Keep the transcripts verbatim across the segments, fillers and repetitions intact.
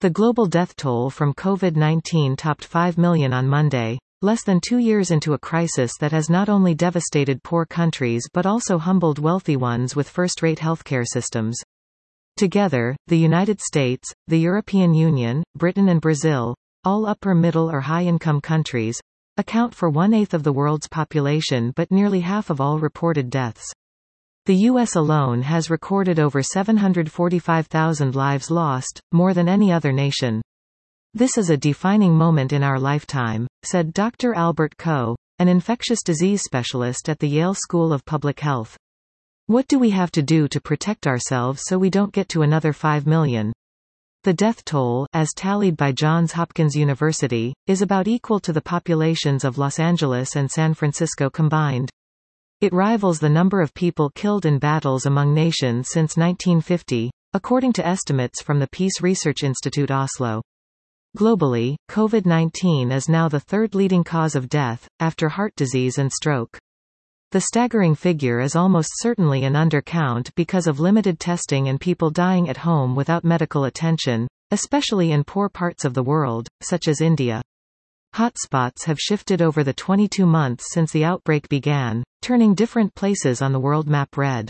The global death toll from COVID nineteen topped five million on Monday, less than two years into a crisis that has not only devastated poor countries but also humbled wealthy ones with first-rate healthcare systems. Together, the United States, the European Union, Britain and Brazil, all upper-middle or high-income countries, account for one-eighth of the world's population but nearly half of all reported deaths. The U S alone has recorded over seven hundred forty-five thousand lives lost, more than any other nation. This is a defining moment in our lifetime, said Doctor Albert Ko, an infectious disease specialist at the Yale School of Public Health. What do we have to do to protect ourselves so we don't get to another five million? The death toll, as tallied by Johns Hopkins University, is about equal to the populations of Los Angeles and San Francisco combined. It rivals the number of people killed in battles among nations since nineteen fifty, according to estimates from the Peace Research Institute Oslo. Globally, COVID nineteen is now the third leading cause of death, after heart disease and stroke. The staggering figure is almost certainly an undercount because of limited testing and people dying at home without medical attention, especially in poor parts of the world, such as India. Hotspots have shifted over the twenty-two months since the outbreak began, turning different places on the world map red.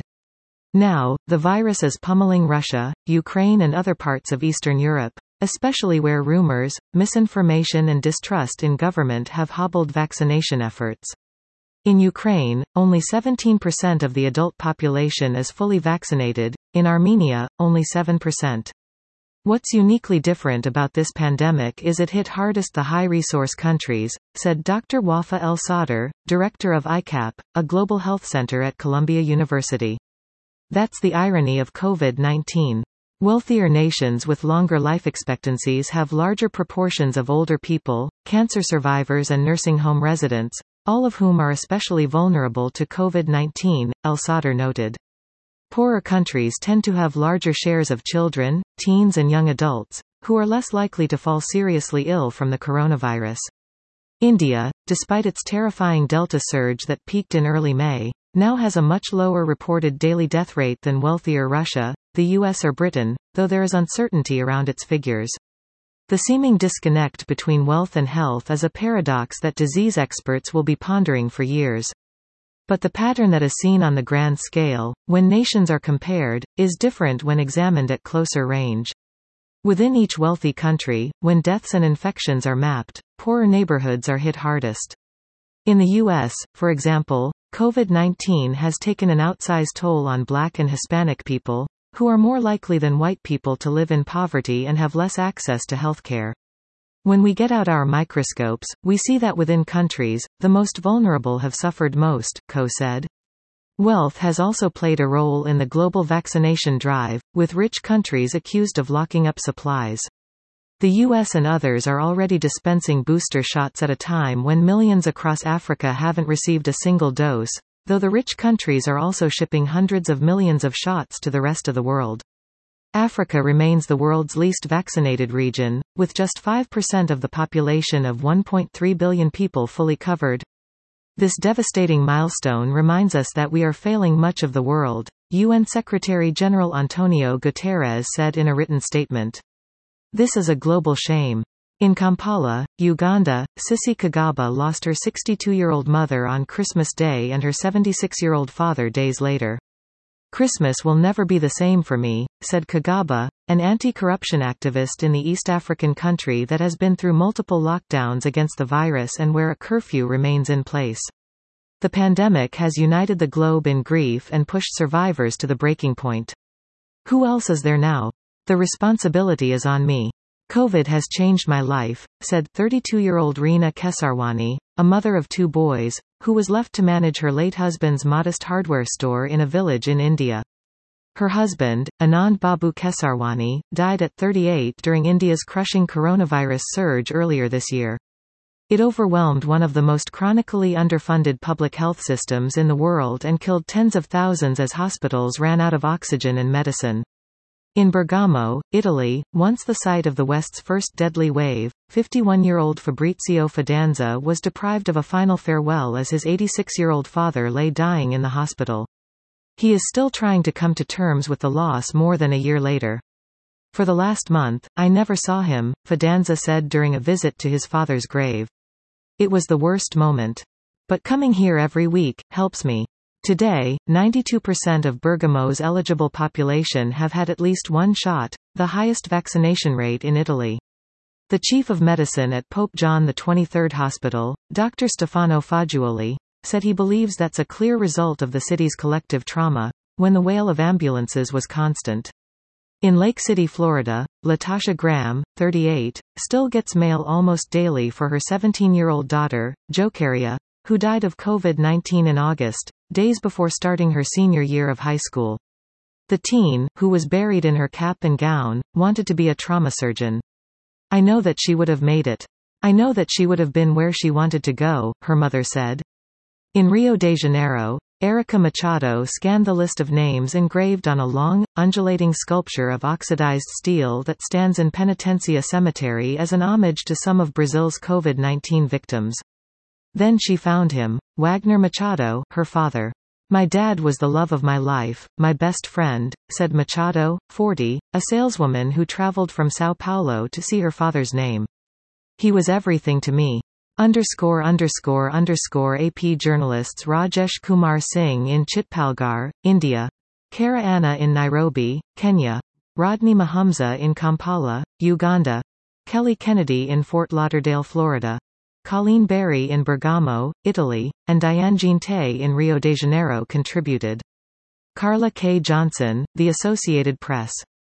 Now, the virus is pummeling Russia, Ukraine and other parts of Eastern Europe, especially where rumors, misinformation and distrust in government have hobbled vaccination efforts. In Ukraine, only seventeen percent of the adult population is fully vaccinated, in Armenia, only seven percent. What's uniquely different about this pandemic is it hit hardest the high-resource countries, said Doctor Wafa El-Sadr, director of I CAP, a global health center at Columbia University. That's the irony of COVID nineteen. Wealthier nations with longer life expectancies have larger proportions of older people, cancer survivors and nursing home residents, all of whom are especially vulnerable to COVID nineteen, El-Sadr noted. Poorer countries tend to have larger shares of children, teens and young adults, who are less likely to fall seriously ill from the coronavirus. India, despite its terrifying Delta surge that peaked in early May, now has a much lower reported daily death rate than wealthier Russia, the U S or Britain, though there is uncertainty around its figures. The seeming disconnect between wealth and health is a paradox that disease experts will be pondering for years. But the pattern that is seen on the grand scale, when nations are compared, is different when examined at closer range. Within each wealthy country, when deaths and infections are mapped, poorer neighborhoods are hit hardest. In the U S, for example, COVID nineteen has taken an outsized toll on Black and Hispanic people, who are more likely than white people to live in poverty and have less access to healthcare. When we get out our microscopes, we see that within countries, the most vulnerable have suffered most, Ko said. Wealth has also played a role in the global vaccination drive, with rich countries accused of locking up supplies. The U S and others are already dispensing booster shots at a time when millions across Africa haven't received a single dose, though the rich countries are also shipping hundreds of millions of shots to the rest of the world. Africa remains the world's least vaccinated region, with just five percent of the population of one point three billion people fully covered. This devastating milestone reminds us that we are failing much of the world, U N Secretary-General Antonio Guterres said in a written statement. This is a global shame. In Kampala, Uganda, Sisi Kagaba lost her sixty-two-year-old mother on Christmas Day and her seventy-six-year-old father days later. Christmas will never be the same for me, said Kagaba, an anti-corruption activist in the East African country that has been through multiple lockdowns against the virus and where a curfew remains in place. The pandemic has united the globe in grief and pushed survivors to the breaking point. Who else is there now? The responsibility is on me. COVID has changed my life, said thirty-two-year-old Reena Kesarwani, a mother of two boys, who was left to manage her late husband's modest hardware store in a village in India. Her husband, Anand Babu Kesarwani, died at thirty-eight during India's crushing coronavirus surge earlier this year. It overwhelmed one of the most chronically underfunded public health systems in the world and killed tens of thousands as hospitals ran out of oxygen and medicine. In Bergamo, Italy, once the site of the West's first deadly wave, fifty-one-year-old Fabrizio Fidanza was deprived of a final farewell as his eighty-six-year-old father lay dying in the hospital. He is still trying to come to terms with the loss more than a year later. For the last month, I never saw him, Fidanza said during a visit to his father's grave. It was the worst moment. But coming here every week helps me. Today, ninety-two percent of Bergamo's eligible population have had at least one shot, the highest vaccination rate in Italy. The chief of medicine at Pope John the twenty-third Hospital, Doctor Stefano Fagioli, said he believes that's a clear result of the city's collective trauma, when the wail of ambulances was constant. In Lake City, Florida, Latasha Graham, thirty-eight, still gets mail almost daily for her seventeen-year-old daughter, Jokaria, who died of COVID nineteen in August, days before starting her senior year of high school. The teen, who was buried in her cap and gown, wanted to be a trauma surgeon. I know that she would have made it. I know that she would have been where she wanted to go, her mother said. In Rio de Janeiro, Erica Machado scanned the list of names engraved on a long, undulating sculpture of oxidized steel that stands in Penitencia Cemetery as an homage to some of Brazil's COVID nineteen victims. Then she found him, Wagner Machado, her father. My dad was the love of my life, my best friend, said Machado, forty, a saleswoman who traveled from São Paulo to see her father's name. He was everything to me. Underscore underscore underscore A P journalists Rajesh Kumar Singh in Chitpalgarh, India, Kara Anna in Nairobi, Kenya, Rodney Mahumza in Kampala, Uganda, Kelly Kennedy in Fort Lauderdale, Florida, Colleen Berry in Bergamo, Italy, and Diane Jean Tay in Rio de Janeiro contributed. Carla K. Johnson, The Associated Press.